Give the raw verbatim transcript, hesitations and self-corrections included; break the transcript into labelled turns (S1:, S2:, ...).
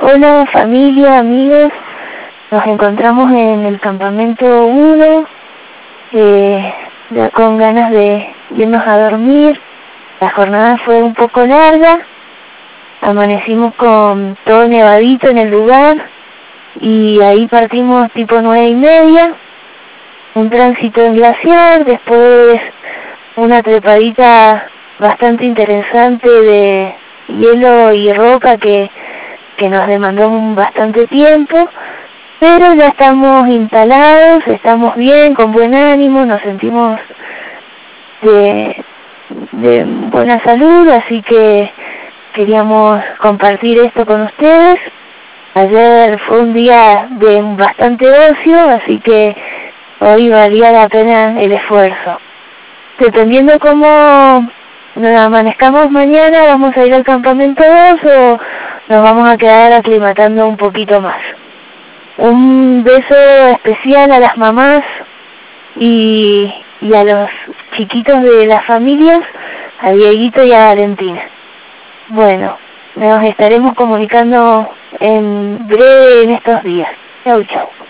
S1: Hola familia, amigos, nos encontramos en el campamento uno, eh, ya con ganas de irnos a dormir. La jornada fue un poco larga, amanecimos con todo nevadito en el lugar y ahí partimos tipo nueve y media, un tránsito en glaciar, después una trepadita bastante interesante de hielo y roca que que nos demandó bastante tiempo, pero ya estamos instalados, estamos bien, con buen ánimo, nos sentimos de, de buena salud, así que queríamos compartir esto con ustedes. Ayer fue un día de bastante ocio, así que hoy valía la pena el esfuerzo. Dependiendo cómo nos amanezcamos mañana, vamos a ir al campamento dos o nos vamos a quedar aclimatando un poquito más. Un beso especial a las mamás y, y a los chiquitos de las familias, a Dieguito y a Valentina. Bueno, nos estaremos comunicando en breve en estos días. Chau, chau.